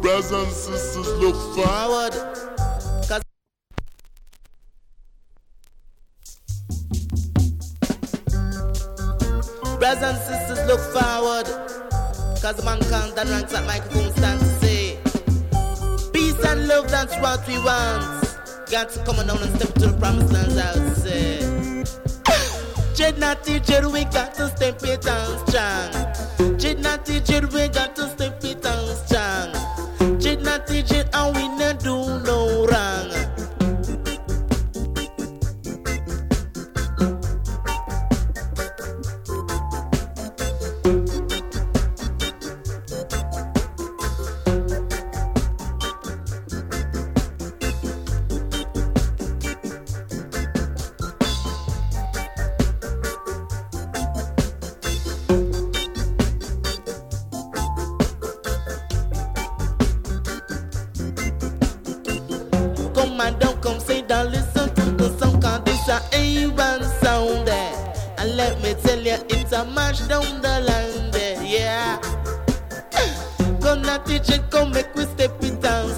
Brothers and sisters, look forward. Brothers and sisters, look forward. Cause the man can't that ranks at microphone stand to say peace and love, that's what we want. Got to come on down and step to the promised lands, I would say. Jed not teacher, we got to step it on strong. Jed not teacher, we got to step it on strong. Jed not teacher, and we not do no wrong. It's a march down the line there, yeah. Come now teacher, come make we step it down